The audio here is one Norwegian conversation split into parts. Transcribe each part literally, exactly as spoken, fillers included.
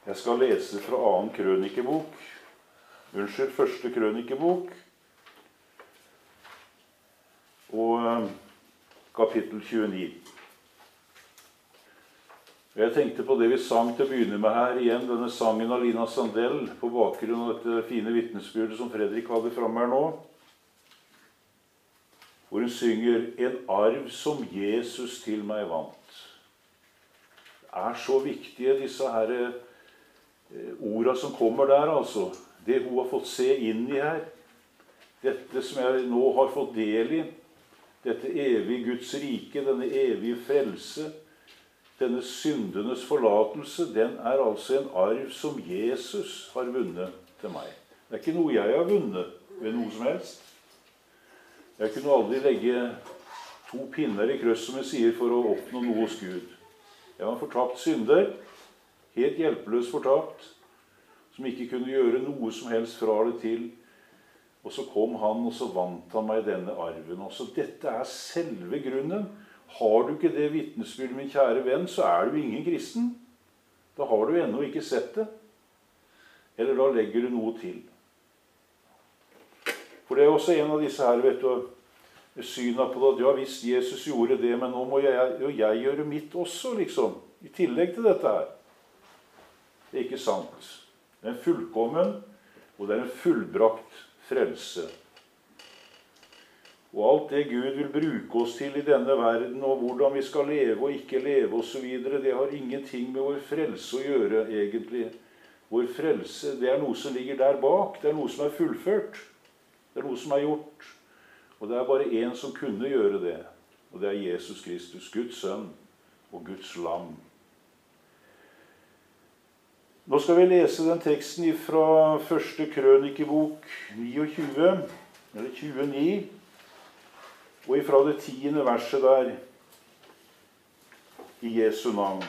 Jeg skal lese fra annen krønikebok, unnskyld, første krønikebok, og kapittel tjueni. Jeg tenkte på det vi sang til å begynne med her igjen, denne sangen av Lina Sandell, på bakgrunn av dette fine vitnesbyrdet som Fredrik hadde fremme her nå, hvor hun synger «En arv som Jesus til meg vant». Det er så viktige disse her ordene som kommer der, altså. Det hun har fått se inn i her. Dette som jeg nå har fått del i. Dette evige Guds rike, denne evige frelse. Denne syndenes forlatelse, den er altså en arv som Jesus har vunnet til meg. Det er ikke noe jeg har vunnet ved noe som helst. Jeg kunne aldri legge to pinner i krøss, som jeg sier, for å oppnå noe hos Gud. Jeg var en fortapt synder, helt hjelpeløs fortapt, som ikke kunne gjøre noe som helst fra det til. Og så kom han, og så vant han meg denne arven. Også dette er selve grunnen. Har du ikke det vitnesbyrdet, min kjære venn, så er du ingen kristen. Da har du ennå ikke sett det. Eller da legger du noe til. For det er også en av disse her, vet du, synet på det, ja, hvis Jesus gjorde det, men nå må jeg, jo jeg gjøre mitt også, liksom, i tillegg til dette her. Det er ikke sant. Det er en fullkommen, og det er en fullbrakt frelse. Og alt det Gud vil bruke oss til i denne verden, og hvordan vi skal leve og ikke leve og så videre, det har ingenting med vår frelse å gjøre, egentlig. Vår frelse, det er noe som ligger der bak. Det er noe som er fullført. Det er noe som er gjort. Og det er bare en som kunne gjøre det, og det er Jesus Kristus, Guds sønn og Guds lam. Nå skal vi lese den teksten fra første krønikebok niogtjue, eller tjueni, og ifra det tiende verset der, i Jesu navn.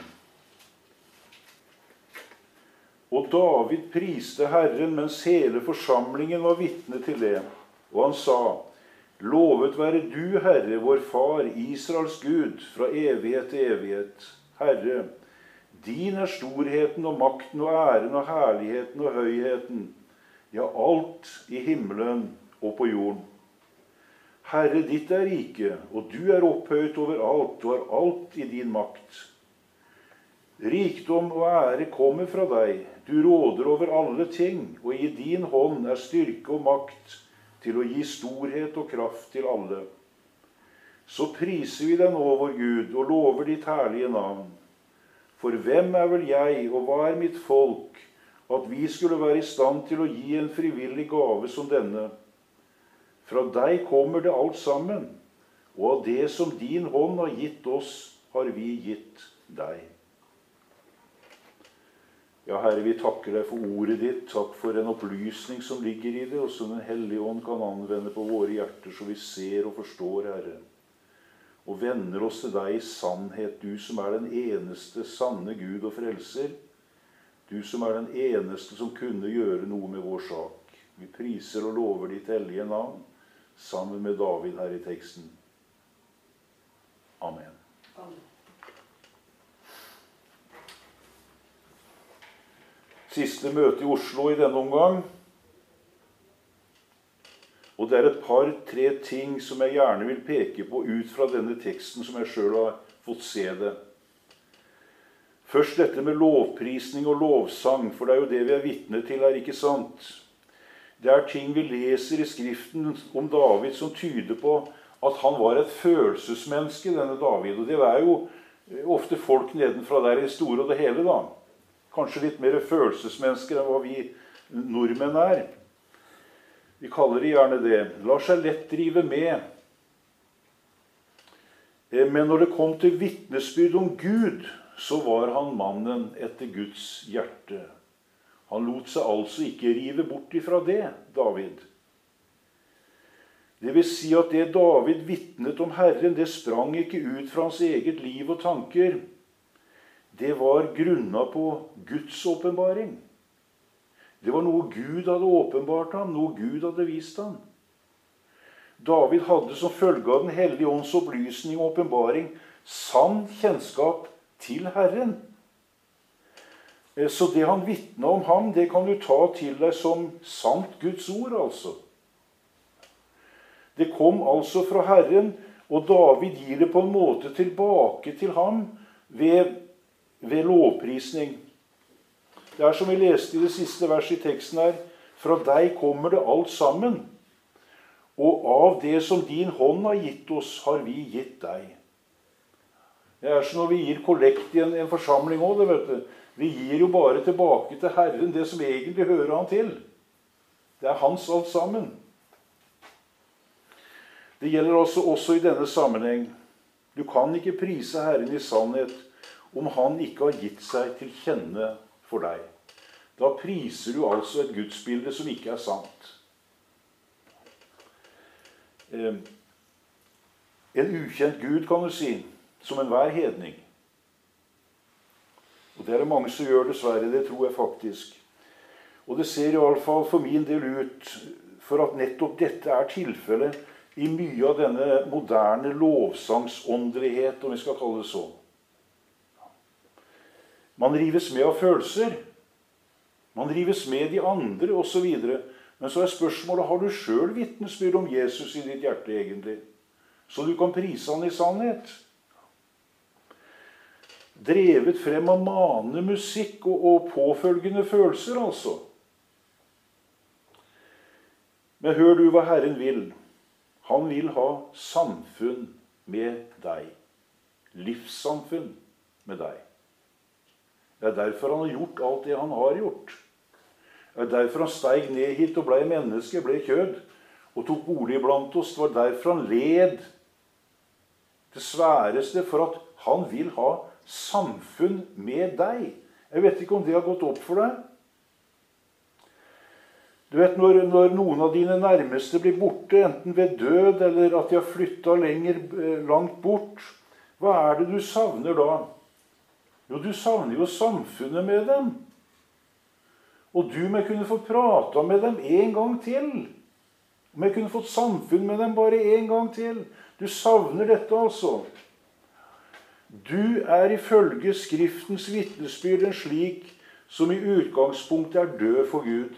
Og David priste Herren, mens hele forsamlingen var vitne til det, og han sa, «Lovet være du, Herre, vår far, Israels Gud, fra evighet til evighet. Herre, din er storheten og makten og æren og herligheten og høyheten, ja, alt i himmelen og på jorden. Herre, ditt er rike, og du er opphøyt over alt, du har alt i din makt. Rikdom og ære kommer fra deg, du råder over alle ting, og i din hånd er styrke og makt, til å gi storhet og kraft til alle. Så priser vi deg nå, vår Gud, og lover ditt herlige navn. For hvem er vel jeg, og hva er mitt folk, at vi skulle være i stand til å gi en frivillig gave som denne? Fra deg kommer det alt sammen, og av det som din hånd har gitt oss, har vi gitt deg. Ja, Herre, vi takker deg for ordet ditt. Takk for en opplysning som ligger i det, og som Den hellige ånd kan anvende på våre hjerter, så vi ser og forstår, Herre. Og vender oss til deg i sannhet, du som er den eneste sanne Gud og frelser. Du som er den eneste som kunne gjøre noe med vår sak. Vi priser og lover ditt hellige navn, sammen med David her i teksten. Amen. Amen. Siste møte i Oslo i denne omgang. Og det er et par-tre ting som jeg gjerne vil peke på ut fra denne teksten som jeg selv har fått se det. Først dette med lovprisning og lovsang, for det er jo det vi er vitne til her, ikke sant? Det er ting vi leser i skriften om David som tyder på at han var et følelsesmenneske, denne David. Og det er jo ofte folk nedenfra der i det store og det hele da. Kanskje litt mer følelsesmennesker enn hva vi nordmenn er. Vi kaller det gjerne det. Lar seg lett drive med. Men når det kom til vitnesbyrd om Gud, så var han mannen etter Guds hjerte. Han lot seg altså ikke rive bort ifra det, David. Det vil si at det David vitnet om Herren, det sprang ikke ut fra hans eget liv og tanker. Det var grunnet på Guds åpenbaring. Det var noe Gud hadde åpenbart ham, noe Gud hadde vist ham. David hadde som følge av den hellige ånds opplysning og åpenbaring sann kjennskap til Herren. Så det han vitner om ham, det kan du ta til deg som sant Guds ord, altså. Det kom altså fra Herren, og David gir det på en måte tilbake til ham ved, ved lovprisning. Det er som vi leste i det siste verset i teksten her, fra deg kommer det alt sammen, og av det som din hånd har gitt oss, har vi gitt deg. Det er som når vi gir kollekt i en, en forsamling også, det vet du. Vi gir jo bare tilbake til Herren det som egentlig hører han til. Det er hans alt sammen. Det gjelder altså også i denne sammenheng. Du kan ikke prise Herren i sannhet om han ikke har gitt seg til kjenne for deg. Da priser du altså et gudsbilde som ikke er sant. Eh, en ukjent Gud, kan du si, som enhver hedning. Og det er det mange som gjør, dessverre, det tror jeg faktisk. Og det ser i alle fall for min del ut for at nettopp dette er tilfellet i mye av denne moderne lovsangsåndelighet, om vi skal kalle det sånn. Man rives med av følelser. Man rives med de andre, og så videre. Men så er spørsmålet, har du selv vitnesbyrd om Jesus i ditt hjerte egentlig? Så du kan prise han i sannhet? Drevet frem av manende musikk og, og påfølgende følelser, altså. Men hør du hva Herren vil. Han vil ha samfunn med deg. Livssamfunn med deg. Det er derfor han har gjort alt det han har gjort. Det er derfor han steig ned hit og ble menneske, ble kjød, og tok bolig blant oss. Det var derfor han led det sværeste, for at han vil ha samfunn med deg. Jeg vet ikke om det har gått opp for deg. Du vet, når, når noen av dine nærmeste blir borte, enten ved død, eller at de har flyttet lenger, langt bort, hva er det du savner da? Jo, du savner jo samfunnet med dem. Og du må kunne få prate med dem en gang til. Om jeg kunne fått samfunn med dem bare en gang til. Du savner dette altså. Du er ifølge Skriftens vitnesbyrd en slik som i utgangspunktet er død for Gud.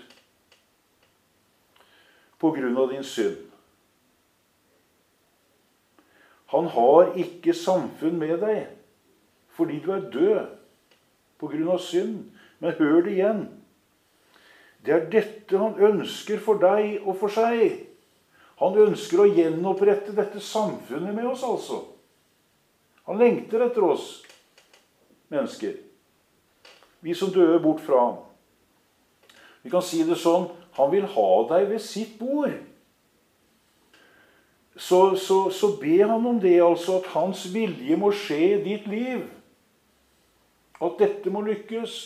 På grunn av din synd. Han har ikke samfunn med deg, fordi du er død på grunn av synd. Men hør det igjen. Det er dette han ønsker for deg og for seg. Han ønsker å gjenopprette dette samfunnet med oss, altså. Han lengter etter oss, mennesker. Vi som døde bort fra ham. Vi kan si det sånn, han vil ha deg ved sitt bord. Så, så, så be han om det, altså, at hans vilje må skje i ditt liv. At dette må lykkes.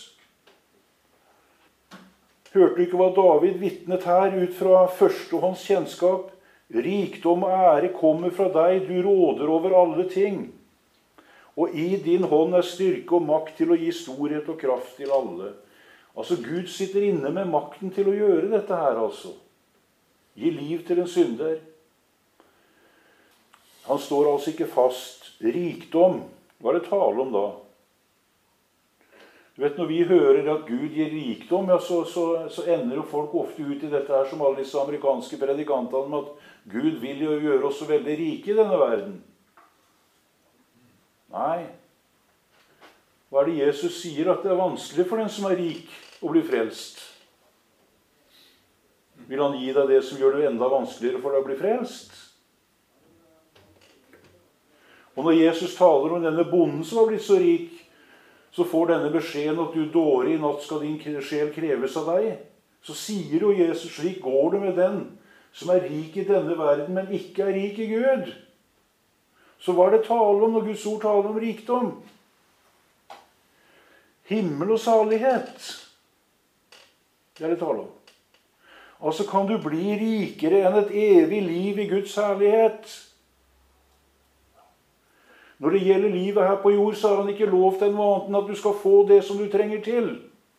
Hørte du ikke hva David vitnet her ut fra førstehånds kjennskap? Rikdom og ære kommer fra deg, du råder over alle ting. Og i din hånd er styrke og makt til å gi storhet og kraft til alle. Altså, Gud sitter inne med makten til å gjøre dette her, altså. Gi liv til en synder. Han står altså ikke fast. Rikdom, hva er det tale om da? Du vet, når vi hører at Gud gir rikdom, ja, så, så, så ender jo folk ofte ut i dette her som alle disse amerikanske predikantene, med at Gud vil jo gjøre oss så veldig rike i denne verden. Nei. Hva er det Jesus sier? At det er vanskelig for den som er rik å bli frelst. Vil han gi deg det som gjør det enda vanskeligere for deg å bli frelst? Og når Jesus taler om denne bonden som har blitt så rik, så får denne beskjeden at du dårer, i natt skal din sjel kreves av deg. Så sier jo Jesus, slik går det med den som er rik i denne verden, men ikke er rik i Gud. Så hva er det tale om når Guds ord taler om rikdom? Himmel og salighet. Det er det tale om. Altså, kan du bli rikere enn et evig liv i Guds herlighet? Når det gjelder livet her på jord, så har han ikke lovt deg noe annet enn at du skal få det som du trenger til.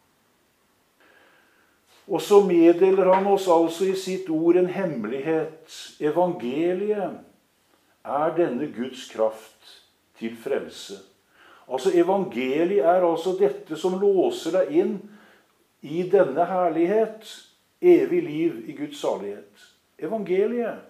Og så meddeler han oss altså i sitt ord en hemmelighet. Evangeliet er denne Guds kraft til frelse. Altså evangeliet er altså dette som låser deg inn i denne herlighet, evig liv i Guds salighet. Evangeliet.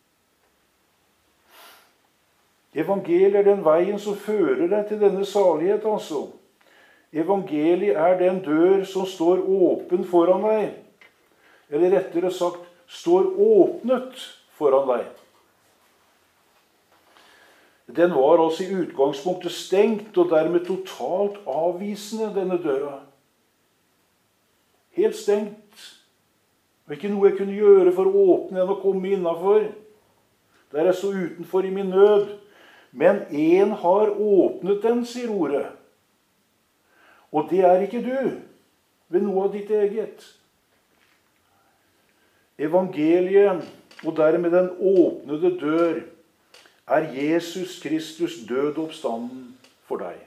Evangeliet er den veien som fører deg til denne salighet, altså. Evangeliet er den dør som står åpen foran deg. Eller rettere sagt, står åpnet foran deg. Den var altså i utgangspunktet stengt, og dermed totalt avvisende, denne døra. Helt stengt. Og ikke noe jeg kunne gjøre for å åpne den og komme innenfor. Der jeg så utenfor i min nød. Men en har åpnet den, sier ordet. Og det er ikke du, ved noe av ditt eget. Evangeliet, og dermed den åpnede dør, er Jesus Kristus død oppstanden for deg.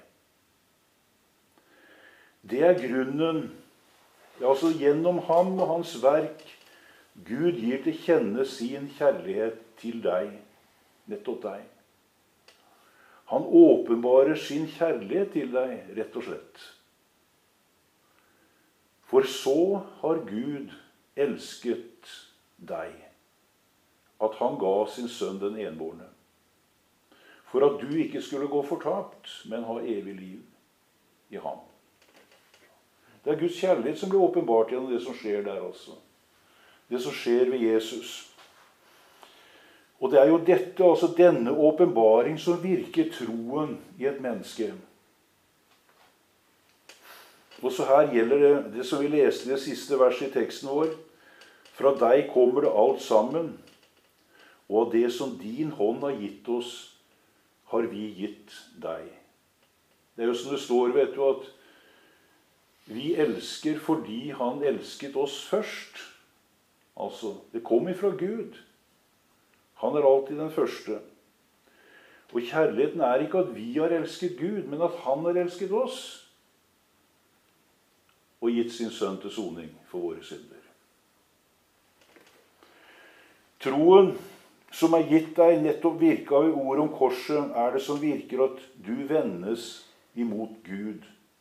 Det er grunnen, altså gjennom ham og hans verk, Gud gir til kjenne sin kjærlighet til deg, nettopp deg. Han åpenbarer sin kjærlighet til deg, rett og slett. For så har Gud elsket deg, at han ga sin sønn den enbårne, for at du ikke skulle gå fortapt, men ha evig liv i ham. Det er Guds kjærlighet som blir åpenbart gjennom det som skjer der også. Det som skjer ved Jesus. Og det er jo dette, altså denne åpenbaring, som virker troen i et menneske. Og så her gjelder det, det som vi leste i det siste verset i teksten vår. Fra deg kommer det alt sammen, og av det som din hånd har gitt oss, har vi gitt deg. Det er jo som det står, vet du, at vi elsker fordi han elsket oss først. Altså, det kom ifra Gud. Han er alltid den første. Og kjærligheten er ikke at vi har elsket Gud, men at han har elsket oss. Og gitt sin sønn til soning for våre synder. Troen som er gitt deg nettopp virka ved ord om korset, er det som virker at du vendes imot Gud.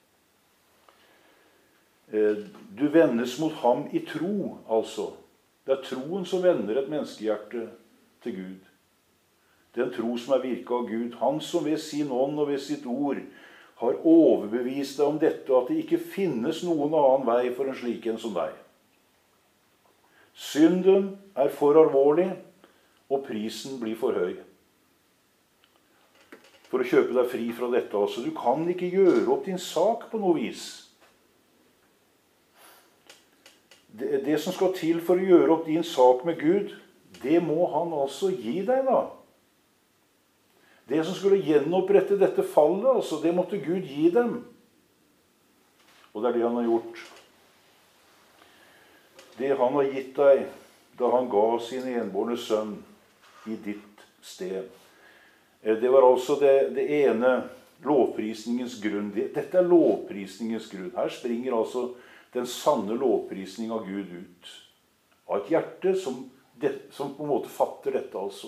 Du vendes mot ham i tro, altså. Det er troen som vender et menneskehjerte til Gud. Den tro som er virka av Gud. Han som ved sin ånd og ved sitt ord har overbevist deg om dette, og at det ikke finnes noen annen vei for en slik en som deg. Synden er for alvorlig, og prisen blir for høy. For å kjøpe deg fri fra dette også. Du kan ikke gjøre opp din sak på noe vis. Det, det som skal til for å gjøre opp din sak med Gud, det må han altså gi deg da. Det som skulle gjenopprette dette fallet, altså, det måtte Gud gi dem. Og det er det han har gjort. Det han har gitt deg da han ga sin enbårne sønn i ditt sted. Det var altså det, det ene lovprisningens grunn. Dette er lovprisningens grunn. Her springer altså den sanne lovprisning av Gud ut. Av et hjerte som, det, som på en måte fatter dette altså.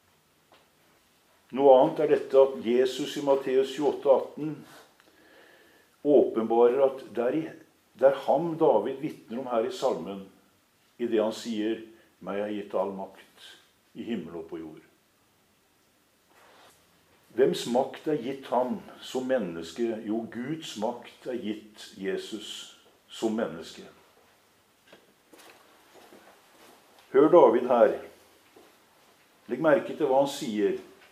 Noe annet er dette at Jesus i Matteus tjueåtte atten åpenbarer at der, der ham David vitner om her i salmen, i det han sier, meg er gitt all makt i himmel og på jord. Hvems makt er gitt ham som menneske? Jo, Guds makt er gitt Jesus som menneske. Hør David her. Legg merke til hva han sier.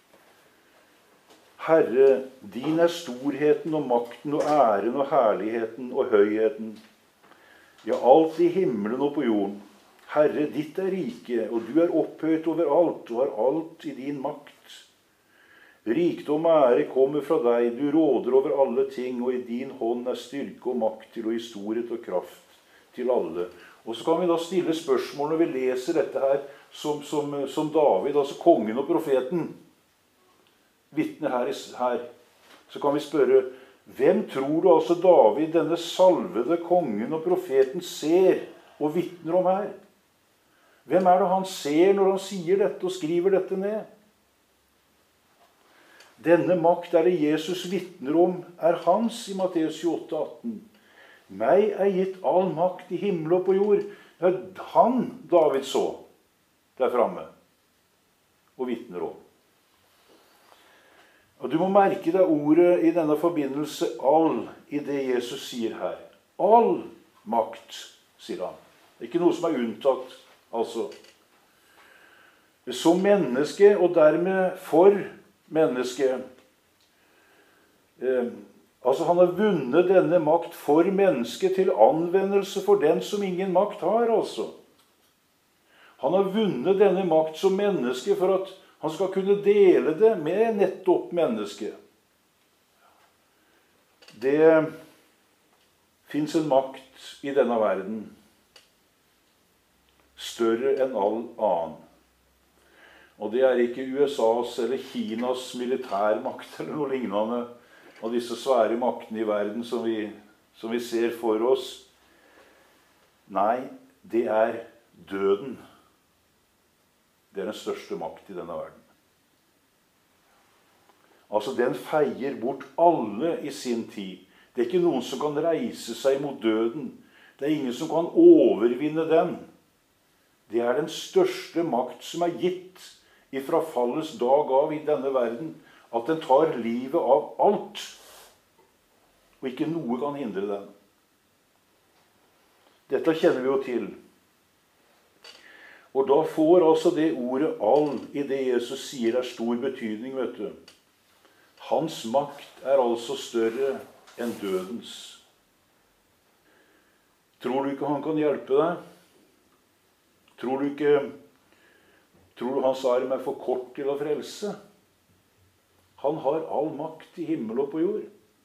Herre, din er storheten og makten og æren og herligheten og høyheten. Ja, alt i himmelen og på jorden. Herre, ditt er rike, og du er opphøyt over alt, og har alt i din makt. Rikdom og ære kommer fra deg, du råder over alle ting, og i din hånd er styrke og makt til å gi storhet og kraft til alle. Og så kan vi da stille spørsmål når vi leser dette her, som, som, som David, altså kongen og profeten, vitner her, her. Så kan vi spørre, hvem tror du altså David, denne salvede kongen og profeten, ser og vitner om her? Hvem er det han ser når han sier dette og skriver dette ned? Denne makt er det Jesus vitner om, er hans i Matteus tjueåtte, atten. Meg er gitt all makt i himmel og på jord. Ja, han, David, så der framme og vitner om. Og du må merke deg ordet i denne forbindelse, all, i det Jesus sier her. All makt, sier han. Det er ikke noe som er unntatt, altså. Som menneske, og dermed for menneske. Eh, altså, han har vunnet denne makt for mennesket til anvendelse for den som ingen makt har, altså. Han har vunnet denne makt som menneske for at han skal kunne dele det med nettopp mennesket. Det finnes en makt i denne verden større enn all annen. Og det er ikke U S A's eller Kinas militærmakt eller noe lignende av disse svære maktene i verden som vi, som vi ser for oss. Nei, det er døden. Det er den største makt i denne verden. Altså, den feier bort alle i sin tid. Det er ikke noen som kan reise seg mot døden. Det er ingen som kan overvinne den. Det er den største makt som er gitt ifra fallets dag av i denne verden, at den tar livet av alt, og ikke noe kan hindre den. Dette kjenner vi jo til. Og da får altså det ordet all i det Jesus sier er stor betydning, vet du. Hans makt er altså større enn dødens. Tror du ikke han kan hjelpe deg? Tror du ikke Tror du hans arm er for kort til å frelse? Han har all makt i himmel og på jord.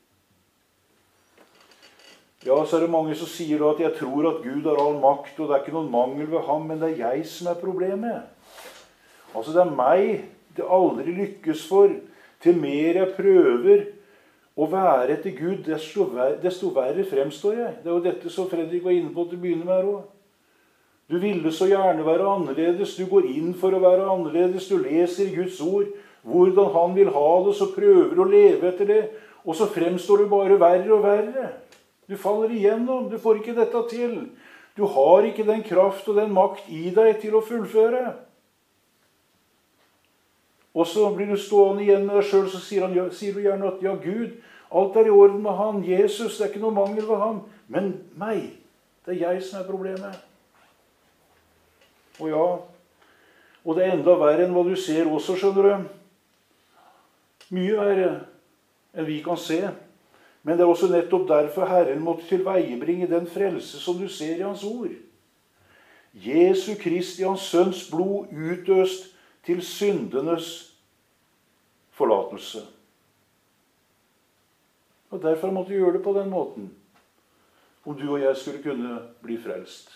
Ja, så er det mange som sier da at jeg tror at Gud har all makt, og det er ikke noen mangel ved ham, men det er jeg som er problemet. Altså, det er meg det aldri lykkes for. Til mer jeg prøver å være etter Gud, desto verre, desto verre fremstår jeg. Det er jo dette som Fredrik var inne på til å begynne med her også. Du ville så gjerne være annerledes, du går inn for å være annerledes, du leser i Guds ord, hvordan han vil ha det, så prøver du å leve etter det, og så fremstår du bare verre og verre. Du faller igjennom, du får ikke dette til. Du har ikke den kraft og den makt i deg til å fullføre. Og så blir du stående igjen med deg selv, så sier, han, sier du gjerne at ja, Gud, alt er i orden med han, Jesus, det er ikke noe mangel ved ham. Men meg, det er jeg som er problemet. Og ja, og det er enda verre enn hva du ser også, skjønner du. Mye verre enn vi kan se. Men det er også nettopp derfor Herren måtte tilveiebringe den frelse som du ser i hans ord. Jesu Kristi, hans sønns blod, utøst til syndenes forlatelse. Og derfor måtte vi gjøre det på den måten. Om du og jeg skulle kunne bli frelst.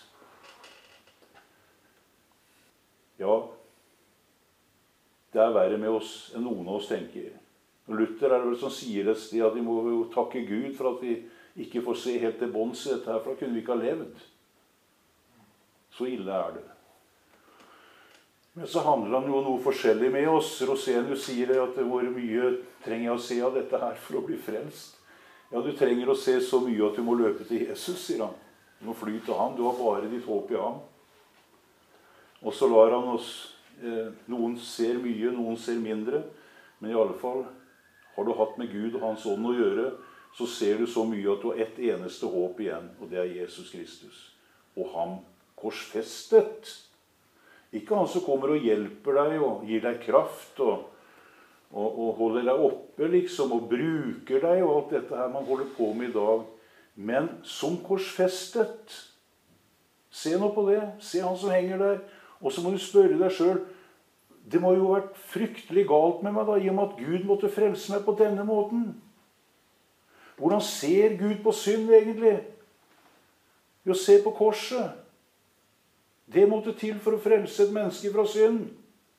Ja, det er verre med oss enn noen av oss tenker. Og Luther er det vel som sier et sted at vi må jo takke Gud for at vi ikke får se helt til bunns i dette her, for da kunne vi ikke ha levd. Så ille er det. Men så handler det om noe forskjellig med oss. Rosenius sier at hvor mye trenger jeg å se av dette her for å bli frelst? Ja, du trenger å se så mye at du må løpe til Jesus, sier han. Du må fly til ham, du har bare ditt håp i ham. Og så lar han oss, eh, noen ser mye, noen ser mindre, men i alle fall, har du hatt med Gud og hans ånd å gjøre, så ser du så mye at du har ett eneste håp igjen, og det er Jesus Kristus. Og ham korsfestet. Ikke han som kommer og hjelper deg og gir deg kraft og, og, og holder deg oppe liksom, og bruker deg og alt dette her man holder på med i dag. Men som korsfestet. Se nå på det. Se han som henger der. Og så må du spørre deg selv, det må jo ha vært fryktelig galt med meg da, i og med at Gud måtte frelse meg på denne måten. Hvordan ser Gud på synd egentlig? Jo, se på korset. Det måtte til for å frelse et menneske fra synd.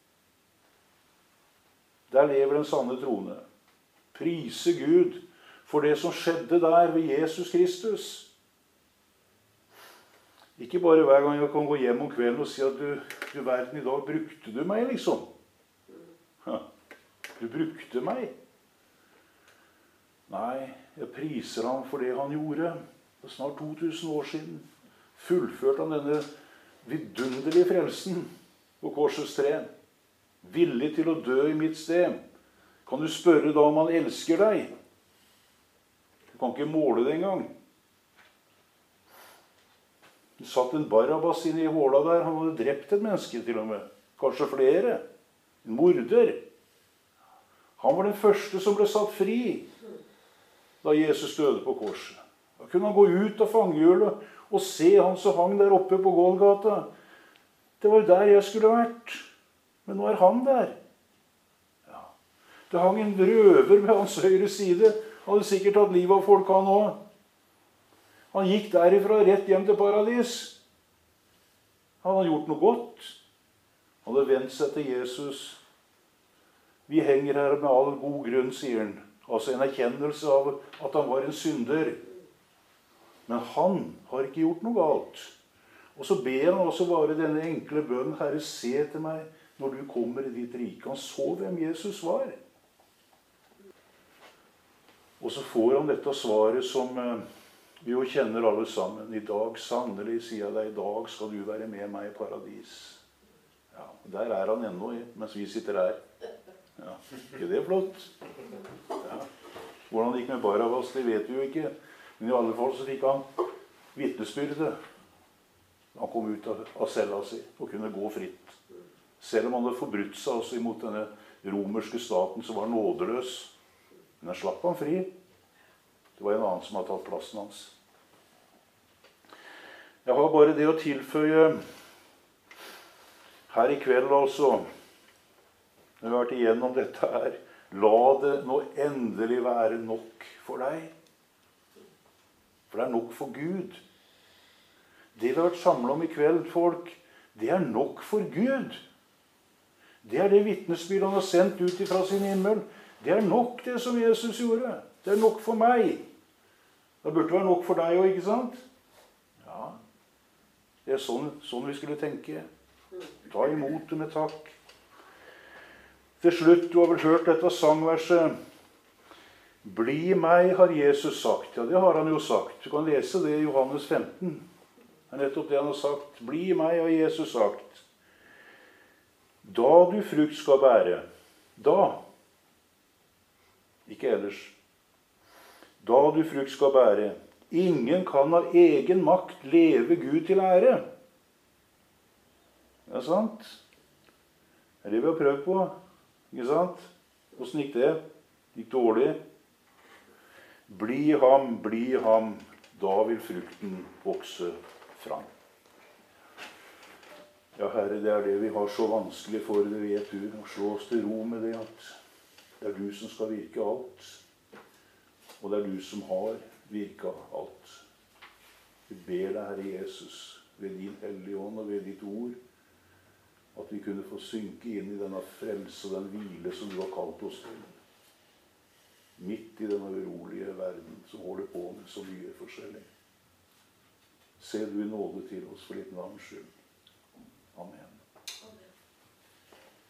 Der lever den sanne trone. Prise Gud for det som skjedde der ved Jesus Kristus. Ikke bare hver gang jeg kan gå hjem om kvelden og si at du, du verden i dag brukte du meg, liksom. Du brukte meg. Nei, jeg priser ham for det han gjorde for snart to tusen år siden. Fullførte han denne vidunderlige frelsen på korsets tre. Villig til å dø i mitt sted. Kan du spørre da om han elsker deg? Du kan ikke måle det engang. Det satt en Barabbas inne i håla der. Han hadde drept et menneske til og med. Kanskje flere. En morder. Han var den første som ble satt fri da Jesus døde på korset. Da kunne han gå ut av fangehjulet og se han som hang der oppe på Golgata. Det var jo der jeg skulle vært. Men nå er han der. Ja. Det hang en røver ved hans høyre side. Han hadde sikkert tatt livet av folk han også. Han gikk derifra rett hjem til paradis. Han hadde gjort noe godt. Han hadde vendt seg til Jesus. Vi henger her med all god grunn, sier han. Altså en erkjennelse av at han var en synder. Men han har ikke gjort noe galt. Og så ber han også bare denne enkle bønnen: Herre, se til meg når du kommer i ditt rike. Han så hvem Jesus var. Og så får han dette svaret som vi jo kjenner alle sammen. I dag, sannelig, sier jeg deg, i dag skal du være med meg i paradis. Ja, der er han ennå, mens vi sitter her. Ja, ikke det flott? Ja. Hvordan det gikk med Barabbas, det vet vi jo ikke. Men i alle fall så fikk han vitnesbyrde. Han kom ut av, av cella si og kunne gå fritt. Selv om han hadde forbrutt seg også imot denne romerske staten som var nådeløs. Men han slapp han fri. Det var en annen som hadde tatt plassen hans. Jeg har bare det å tilføye her i kveld altså. Når vi har vært igjennom dette her, la det nå endelig være nok for deg. For det er nok for Gud. Det vi har vært samlet om i kveld, folk, det er nok for Gud. Det er det vitnesbyrd han har sendt ut fra sin himmel. Det er nok det som Jesus gjorde. Det er nok for meg. Det burde være nok for deg også, ikke sant? Ja, det er sånn, sånn vi skulle tenke. Ta imot det med takk. Til slutt, du har vel hørt dette sangverset. Bli meg, har Jesus sagt. Ja, det har han jo sagt. Du kan lese det i Johannes femten. Det er nettopp det han har sagt. Bli meg, har Jesus sagt. Da du frukt skal bære. Da. Ikke ellers. Da du frukt skal bære. Ingen kan av egen makt leve Gud til ære. Det er sant? Det er det vi har prøvd på. Ikke sant? Hvordan gikk det? Gikk dårlig? Bli ham, bli ham, da vil frukten vokse fram. Ja, Herre, det er det vi har så vanskelig for, det vet du. Å slå oss til ro med det at det er du som skal virke alt. Og det er du som har virket alt. Vi ber deg, Herre Jesus, ved din hellige ånd og ved ditt ord, at vi kunne få synke inn i denne frelse og den hvile som du har kalt oss til. Midt i denne urolige verden som holder på med så mye forskjellig. Se du i nåde til oss for ditt navns skyld. Amen.